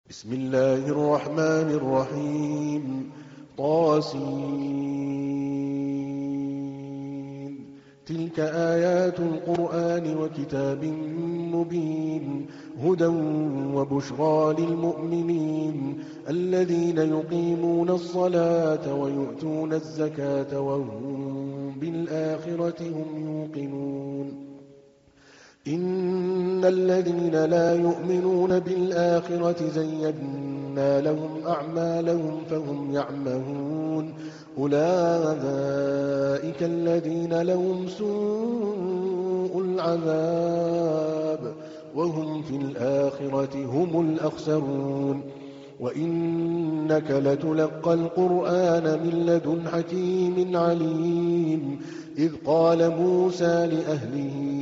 بسم الله الرحمن الرحيم طاسين تلك آيات القرآن وكتاب مبين هدى وبشرى للمؤمنين الذين يقيمون الصلاة ويؤتون الزكاة وهم بالآخرة هم يوقنون إن الذين لا يؤمنون بالآخرة زينا لهم أعمالهم فهم يعمهون أولئك الذين لهم سوء العذاب وهم في الآخرة هم الأخسرون وإنك لتلقى القرآن من لدن حكيم عليم إذ قال موسى لأهله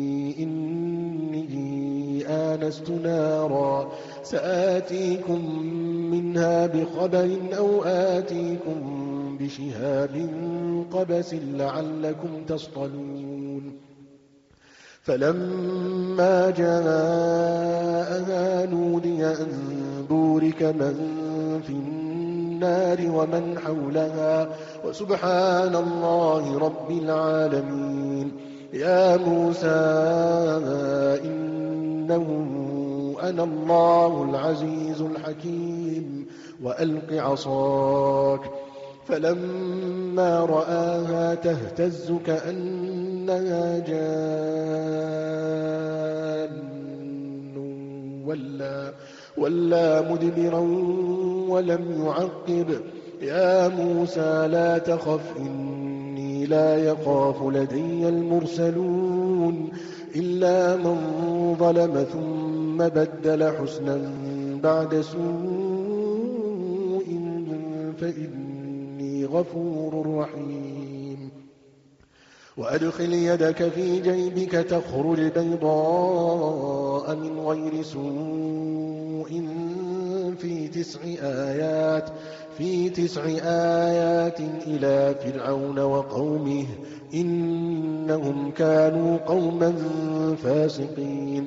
إني آنست نارا سآتيكم منها بخبر أو آتيكم بشهاب قبس لعلكم تصطلون فلما جاءها نودي أن بورك من في النار ومن حولها وسبحان الله رب العالمين يا موسى إنه أنا الله العزيز الحكيم وألق عصاك فلما رآها تهتز كأنها جان ولا مدبرا ولم يعقب يا موسى لا تخف إني لا يخاف لدي المرسلون إلا من ظلم ثم بدل حسنا بعد سوء فإني غفور رحيم وأدخل يدك في جيبك تخرج بيضاء من غير سوء في 9 آيات إلى فرعون وقومه إنهم كانوا قوما فاسقين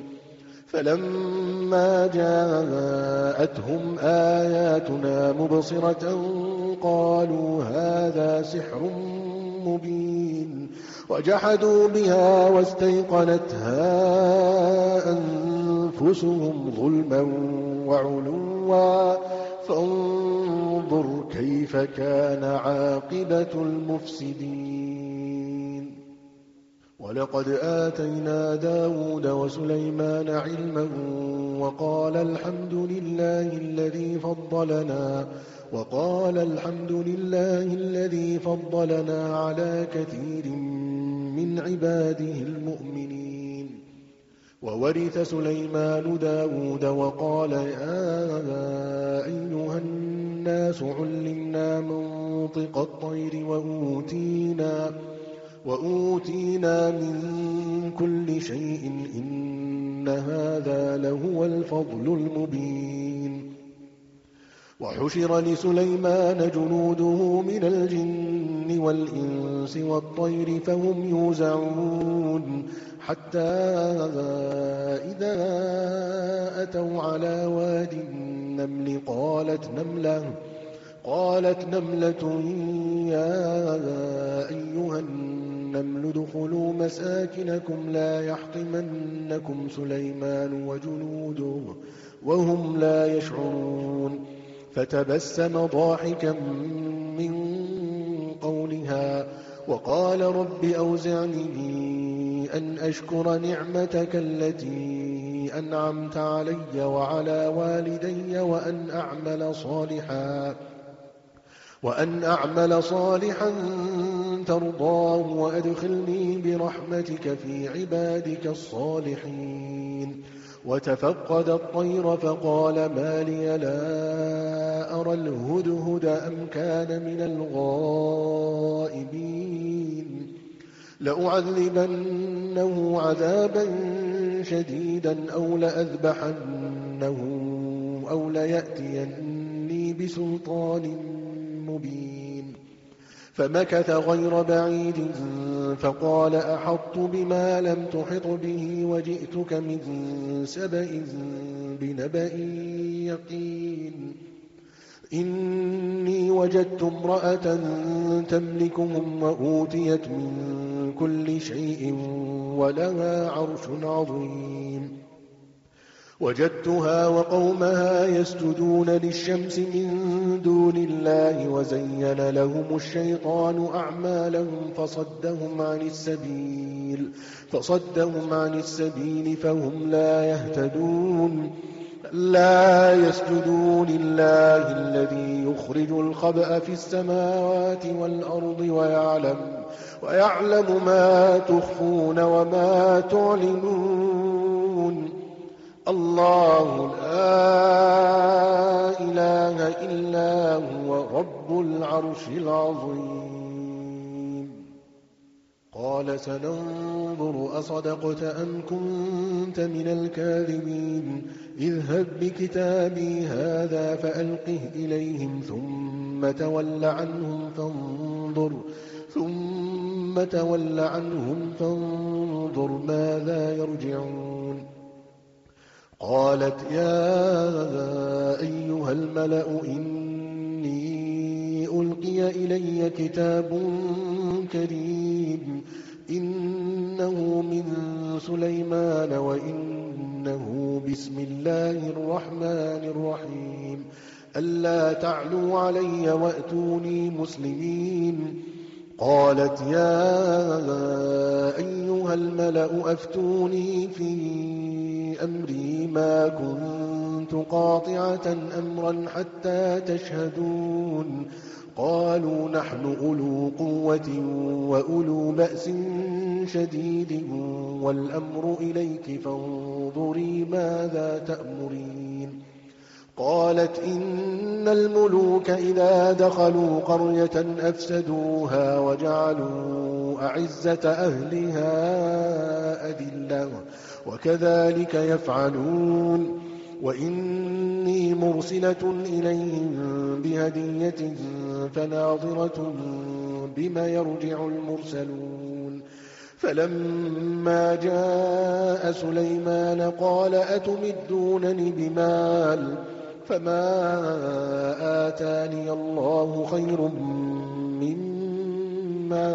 فلما جاءتهم آياتنا مبصرة قالوا هذا سحر مبين وجحدوا بها واستيقنتها أنفسهم ظلما وعلوا فانظر كيف كان عاقبة المفسدين ولقد آتينا داود وسليمان علما وقال الحمد لله الذي فضلنا على كثير من عباده المؤمنين وورث سليمان داود وقال يا أيها الناس علمنا منطق الطير وأوتينا من كل شيء إن هذا لهو الفضل المبين وحشر لسليمان جنوده من الجن والإنس والطير فهم يوزعون حتى إذا أتوا على واد النمل قالت نملة يا أيها النمل ادخلوا مساكنكم لا يحطمنكم سليمان وجنوده وهم لا يشعرون فتبسم ضاحكا من قولها وقال رب أوزعني أن أشكر نعمتك التي أنعمت علي وعلى والدي وأن أعمل صالحا ترضاه وأدخلني برحمتك في عبادك الصالحين وتفقد الطير فقال ما لي لا أرى الهدهد أم كان من الغائبين لأعذبنه عذابا شديدا أو لأذبحنه أو ليأتيني بسلطان مبين فمكث غير بعيد فقال أحطت بما لم تحط به وجئتك من سبأ بنبأ يقين إني وجدت امرأة تملكهم وأوتيت من كل شيء ولها عرش عظيم وجدتها وقومها يسجدون للشمس من دون الله وزين لهم الشيطان أعمالهم فصدهم عن السبيل فهم لا يهتدون لا يسجدوا لله الذي يخرج الخبأ في السماوات والأرض ويعلم ما تخفون وما تعلنون الله لا إله إلا هو رب العرش العظيم قال سننظر أصدقت أم كنت من الكاذبين اذهب بكتابي هذا فألقه إليهم ثم تول عنهم فانظر ماذا يرجعون قالت يا أيها الملأ إني ألقي إلي كتاب كريم إنه من سليمان وإنه بسم الله الرحمن الرحيم ألا تعلوا علي وأتوني مسلمين قالت يا أيها الملأ أفتوني في أمري ما كنت قاطعة أمرا حتى تشهدون قالوا نحن أولو قوة وأولو بأس شديد والأمر إليك فانظري ماذا تأمرين قالت إن الملوك إذا دخلوا قرية أفسدوها وجعلوا أعزة أهلها أذلة وكذلك يفعلون وإني مرسلة إليهم بهدية فناظرة بما يرجع المرسلون فلما جاء سليمان قال أتمدونني بمال فما آتاني الله خير مما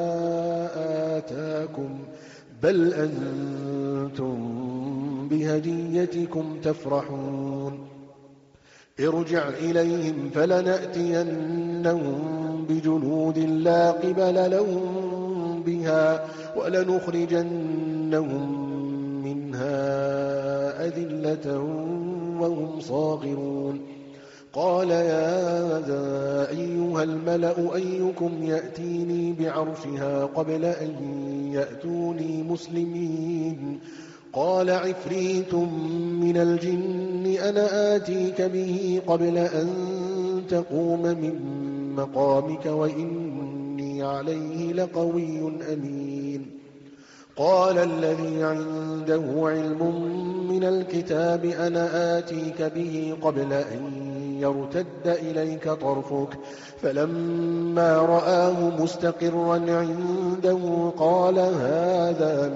آتاكم بل أنتم بهديتكم تفرحون ارجع إليهم فلنأتينهم بجنود لا قبل لهم بها ولنخرجنهم منها أذلة وهم صاغرون قال يا أيها الملأ أيكم يأتيني بعرشها قبل أن يأتوني مسلمين قال عفريت من الجن أنا آتيك به قبل أن تقوم من مقامك وإني عليه لقوي أمين قال الذي عنده علم من الكتاب أنا آتيك به قبل أن يرتد إليك طرفك فلما رآه مستقرا عنده قال هذا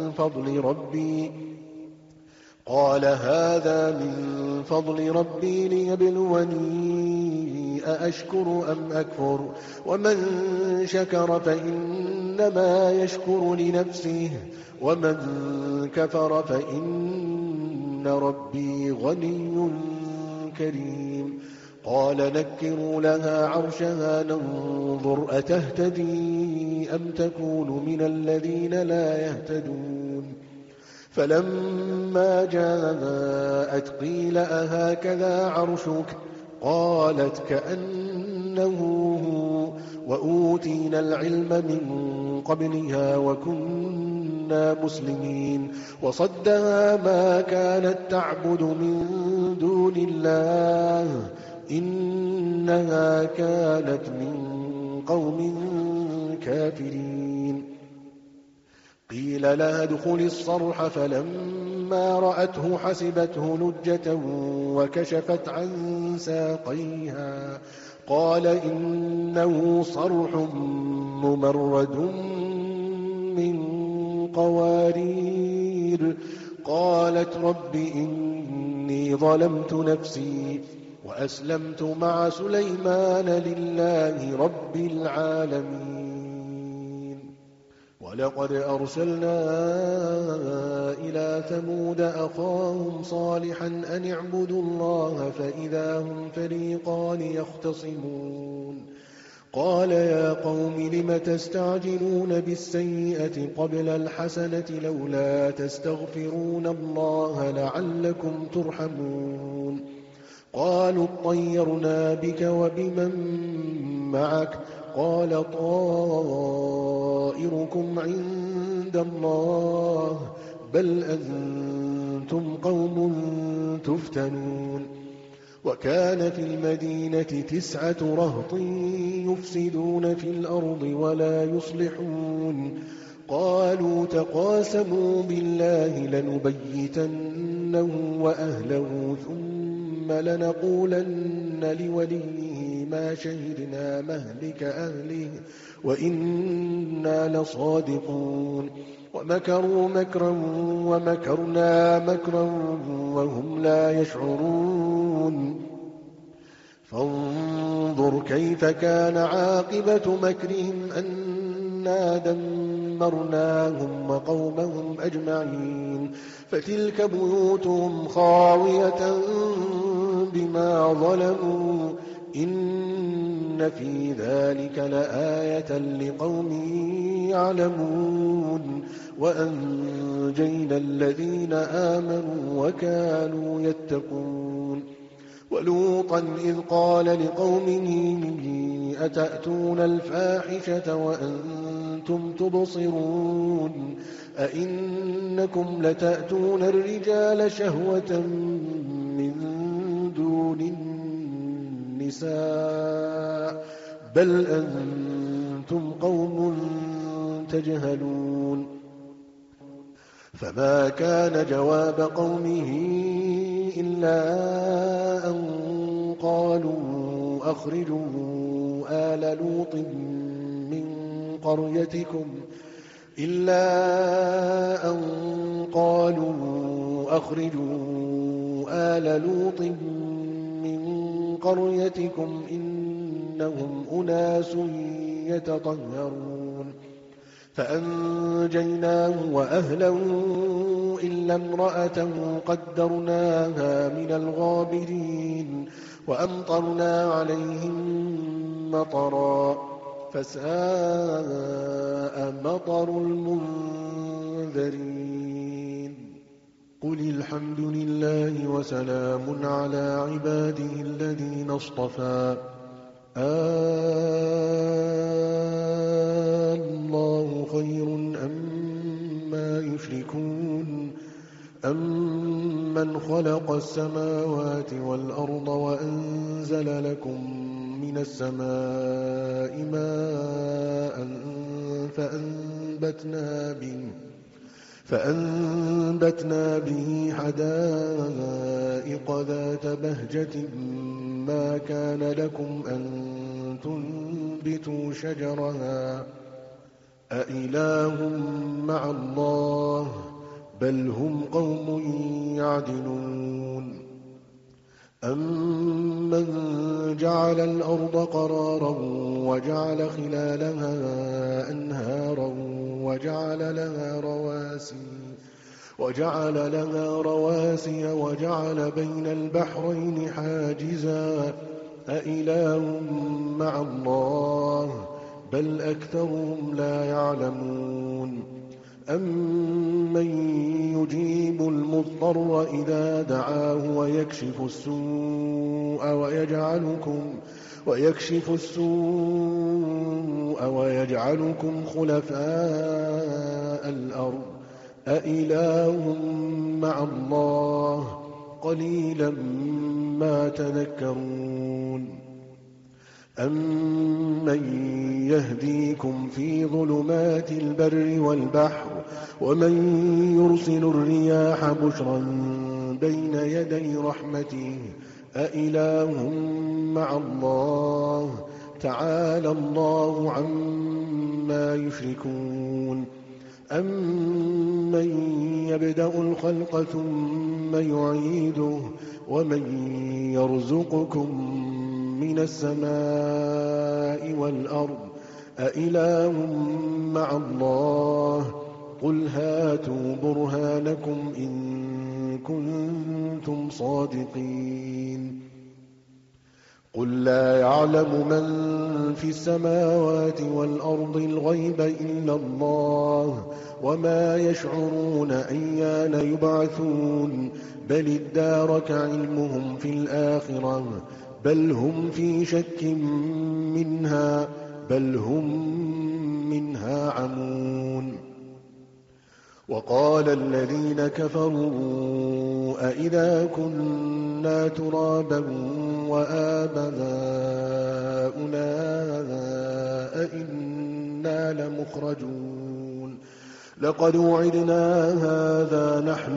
من فضل ربي ليبلوني أأشكر أم أكفر ومن شكر فإنما يشكر لنفسه ومن كفر فإن ربي غني كريم قال نكروا لها عرشها ننظر أتهتدي أم تكون من الذين لا يهتدون فلما جاءت قيل أهكذا عرشك قالت كأنه هو وأوتينا العلم من قبلها وكنا مسلمين وصدها ما كانت تعبد من دون الله إنها كانت من قوم كافرين قيل لها ادخل الصرح فلما رأته حسبته لجة وكشفت عن ساقيها قال إنه صرح ممرد من قوارير قالت رب إني ظلمت نفسي وأسلمت مع سليمان لله رب العالمين. ولقد أرسلنا إلى ثمود أخاهم صالحا أن اعبدوا الله فإذا هم فريقان يختصمون. قال يا قوم لم تستعجلون بالسيئة قبل الحسنة لولا تستغفرون الله لعلكم ترحمون. قالوا اطيرنا بك وبمن معك قال طائركم عند الله بل أنتم قوم تفتنون. وكان في المدينة 9 رهط يفسدون في الأرض ولا يصلحون. قالوا تقاسموا بالله لنبيتنه وأهله ثم لنقولن لوليه ما شهدنا مهلك أهله وإنا لصادقون. ومكروا مكرا ومكرنا مكرا وهم لا يشعرون. فانظر كيف كان عاقبة مكرهم أنا دمرناهم وقومهم أجمعين. فتلك بيوتهم خاوية بما ظلموا إن في ذلك لآية لقوم يعلمون. وأنجينا الذين آمنوا وكانوا يتقون. ولوطا إذ قال لقومه أتأتون الفاحشة وأنتم تبصرون أئنكم لتأتون الرجال شهوة من دون النساء بل أنتم قوم تجهلون. فما كان جواب قومه إلا أن قالوا أخرجوا آل لوط من قريتكم إنهم أناس يتطهرون. فأنجيناه وأهله إلا امرأته قدرناها من الغابرين. وأمطرنا عليهم مطرا فساء مطر المنذرين. قل الحمد لله وسلام على عباده الذين اصطفى الله خير أما يشركون أمن خلق السماوات والأرض وأنزل لكم من السماء ماء فأنبتنا به حدائق ذات بهجة ما كان لكم أن تنبتوا شجرها أإله مع الله بل هم قوم يعدلون. أمن جعل الأرض قرارا وجعل خلالها أنهارا وجعل لها رواسي وجعل بين البحرين حاجزا أإله مع الله بل أكثرهم لا يعلمون. أمن يجيب المضطر إذا دعاه ويكشف السوء ويجعلكم خلفاء الأرض أإله مع الله قليلا ما تذكرون. أمن يهديكم في ظلمات البر والبحر ومن يرسل الرياح بشرا بين يدي رحمته أإله مع الله تعالى الله عما يشركون. أَمَّن يَبْدَأُ الْخَلْقَ ثُمَّ يُعِيدُهُ وَمَن يَرْزُقُكُم مِّنَ السَّمَاءِ وَالْأَرْضِ أَإِلَٰهٌ مَّعَ اللَّهِ قُلْ هَاتُوا بُرْهَانَكُمْ إِن كُنتُمْ صَادِقِينَ قُل لَّا يَعْلَمُ مَن فِي السَّمَاوَاتِ وَالْأَرْضِ الْغَيْبَ إِلَّا اللَّهُ وَمَا يَشْعُرُونَ أَيَّانَ يُبْعَثُونَ بَلِ ادَّارَكَ عِلْمُهُمْ فِي الْآخِرَةِ بَلْ هُمْ فِي شَكٍّ مِّنْهَا بَلْ هُم مِّنْهَا عَمُونَ وَقَالَ الَّذِينَ كَفَرُوا أَإِذَا كُنَّا تُرَابًا وَآبَاؤُنَا أَإِنَّا لَمُخْرَجُونَ لَقَدْ وُعِدْنَا هَٰذَا نَحْنُ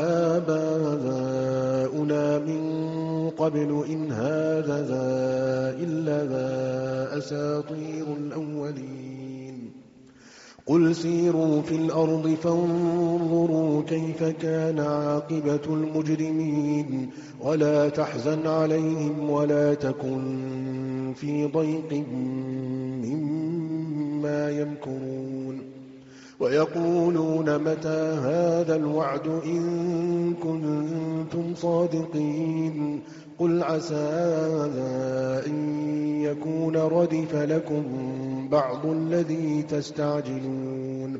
وَآبَاؤُنَا مِن قَبْلُ إِنْ هَٰذَا إِلَّا أَسَاطِيرُ الْأَوَّلِينَ قُلْ سِيرُوا فِي الْأَرْضِ فَانظُرُوا كَيْفَ كَانَ عَاقِبَةُ الْمُجْرِمِينَ وَلَا تَحْزَنْ عَلَيْهِمْ وَلَا تَكُنْ فِي ضَيْقٍ مِّمَّا يَمْكُرُونَ وَيَقُولُونَ مَتَىٰ هَٰذَا الْوَعْدُ إِن كُنتُمْ صَادِقِينَ قُلْ عَسَىٰ أَن يَكُونَ رَدِفَ لَكُم بَعْضُ الَّذِي تَسْتَعْجِلُونَ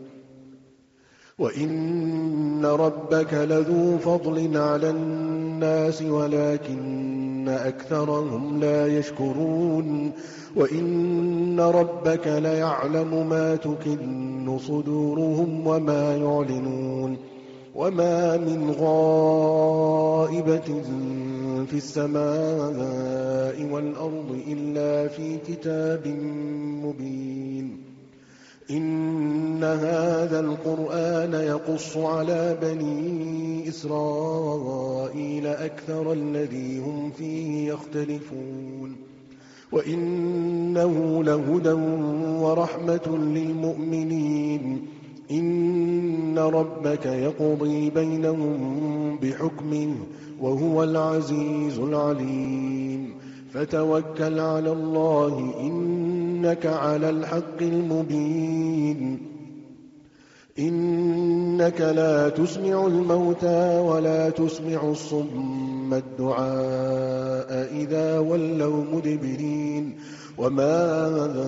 وَإِنَّ رَبَّكَ لَذُو فَضْلٍ عَلَى النَّاسِ وَلَٰكِنَّ أَكْثَرَهُمْ لَا يَشْكُرُونَ وَإِنَّ رَبَّكَ لَيَعْلَمُ مَا تُكِنُّ صُدُورُهُمْ وَمَا يُعْلِنُونَ وَمَا مِنْ غَائِبَةٍ فِي السَّمَاءِ وَالْأَرْضِ إِلَّا فِي كِتَابٍ مُّبِينٍ إِنَّ هَٰذَا الْقُرْآنَ يَقُصُّ عَلَىٰ بَنِي إِسْرَائِيلَ أَكْثَرَ الَّذِي هُمْ فِيهِ يَخْتَلِفُونَ وَإِنَّهُ لَهُدًى وَرَحْمَةٌ لِّلْمُؤْمِنِينَ إِنَّ رَبَّكَ يَقْضِي بَيْنَهُم بِحُكْمِهِ وَهُوَ الْعَزِيزُ الْعَلِيمُ فَتَوَكَّلْ عَلَى اللَّهِ إِنَّكَ عَلَى الْحَقِّ الْمُبِينِ إِنَّكَ لَا تُسْمِعُ الْمَوْتَىٰ وَلَا تُسْمِعُ الصُّمَّ الدُّعَاءَ إِذَا وَلَّوْا مُدْبِرِينَ وَمَا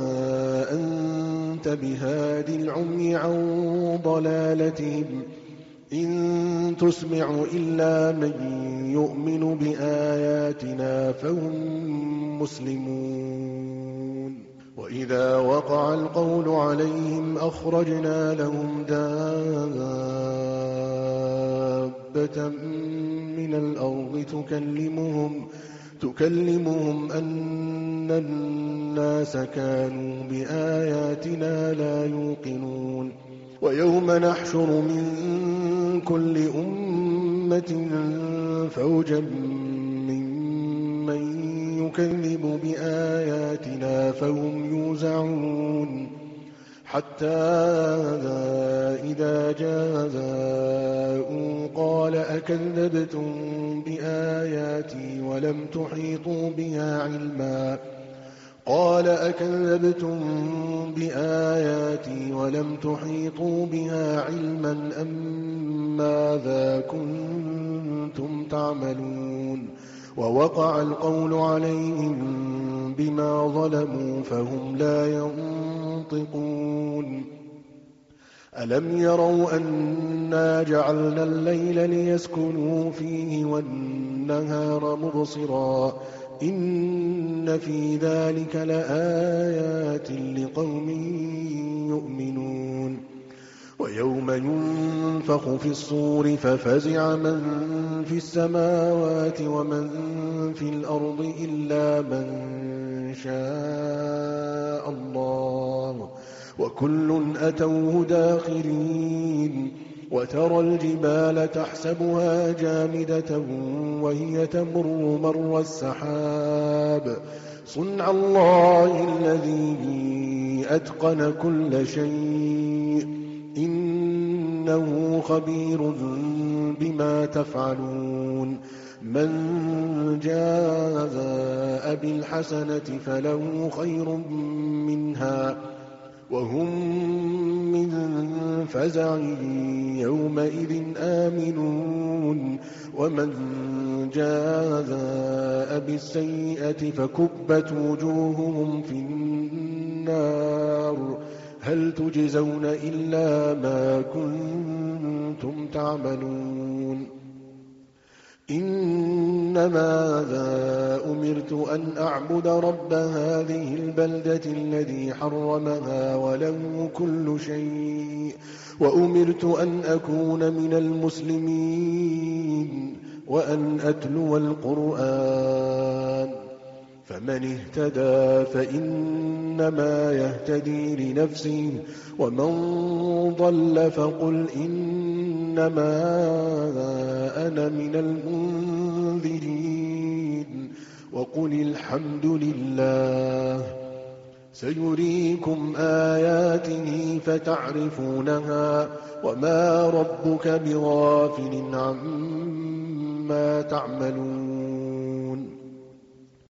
أَنتَ بِهَادِ الْعُمْيِ عَن ضَلَالَتِهِمْ إِن تُسْمِعُ إِلَّا مَن يُؤْمِنُ بِآيَاتِنَا فَهُم مُّسْلِمُونَ وَإِذَا وَقَعَ الْقَوْلُ عَلَيْهِمْ أَخْرَجْنَا لَهُمْ دَابَّةً مِّنَ الْأَرْضِ تُكَلِّمُهُمْ أَنَّ النَّاسَ كَانُوا بِآيَاتِنَا لَا يُوقِنُونَ وَيَوْمَ نَحْشُرُ مِن كُلِّ أُمَّةٍ فَوْجًا مِّمَّن يُكَذِّبُ بِآيَاتِنَا فَهُمْ يُوزَعُونَ حَتَّىٰ إِذَا جَاءُوا قَالَ أَكَذَّبْتُم بِآيَاتِي وَلَمْ تُحِيطُوا بِهَا عِلْمًا أَم مَّاذَا كُنتُمْ تَعْمَلُونَ وَوَقَعَ الْقَوْلُ عَلَيْهِم بِمَا ظَلَمُوا فَهُمْ لَا يَنطِقُونَ أَلَمْ يَرَوْا أَنَّا جَعَلْنَا اللَّيْلَ لِيَسْكُنُوا فِيهِ وَالنَّهَارَ مُبْصِرًا إِنَّ فِي ذَٰلِكَ لَآيَاتٍ لِّقَوْمٍ يُؤْمِنُونَ وَيَوْمَ يُنفَخُ فِي الصُّورِ فَفَزِعَ مَن فِي السَّمَاوَاتِ وَمَن فِي الْأَرْضِ إِلَّا مَن شَاءَ اللَّهُ وَكُلٌّ أَتَوْهُ دَاخِرِينَ وَتَرَى الْجِبَالَ تَحْسَبُهَا جَامِدَةً وَهِيَ تَمُرُّ مَرَّ السَّحَابِ صُنْعَ اللَّهِ الَّذِي أَتْقَنَ كُلَّ شَيْءٍ إنه خبير بما تفعلون من جاء بالحسنة فله خير منها وهم من فزع يومئذ آمنون ومن جاء بالسيئة فكبت وجوههم في النار هل تجزون إلا ما كنتم تعملون إنما أمرت أن أعبد رب هذه البلدة الذي حرمها وله كل شيء وأمرت أن أكون من المسلمين وأن أتلو القرآن فمن اهتدى فإنما يهتدي لنفسه ومن ضل فقل إنما أنا من المنذرين وقل الحمد لله سيريكم آياته فتعرفونها وما ربك بغافل عما تعملون